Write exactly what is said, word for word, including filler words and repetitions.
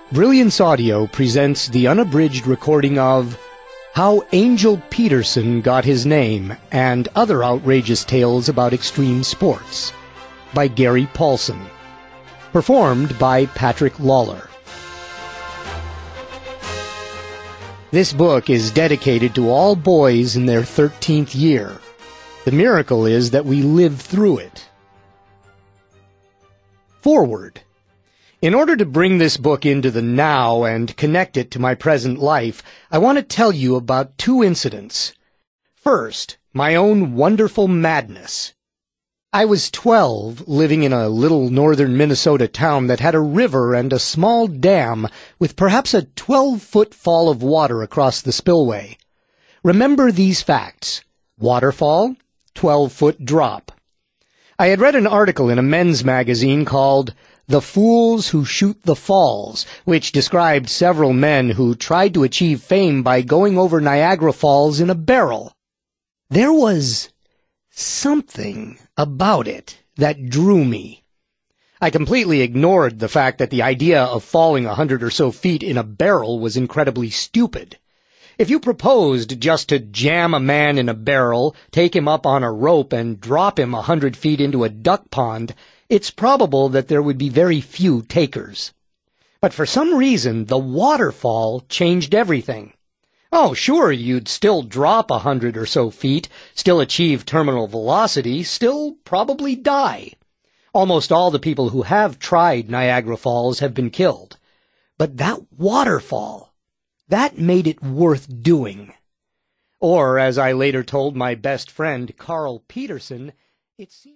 Brilliance Audio presents the unabridged recording of How Angel Peterson Got His Name and Other Outrageous Tales About Extreme Sports by Gary Paulson. Performed by Patrick Lawler. This book is dedicated to all boys in their thirteenth year. The miracle is that we live through it. Forward. In order to bring this book into the now and connect it to my present life, I want to tell you about two incidents. First, my own wonderful madness. I was twelve, living in a little northern Minnesota town that had a river and a small dam with perhaps a twelve-foot fall of water across the spillway. Remember these facts. Waterfall, twelve-foot drop. I had read an article in a men's magazine called The Fools Who Shoot the Falls, which described several men who tried to achieve fame by going over Niagara Falls in a barrel. There was something about it that drew me. I completely ignored the fact that the idea of falling a hundred or so feet in a barrel was incredibly stupid. If you proposed just to jam a man in a barrel, take him up on a rope, and drop him a hundred feet into a duck pond, it's probable that there would be very few takers. But for some reason, the waterfall changed everything. Oh, sure, you'd still drop a hundred or so feet, still achieve terminal velocity, still probably die. Almost all the people who have tried Niagara Falls have been killed. But that waterfall, that made it worth doing. Or, as I later told my best friend, Carl Peterson, it seemed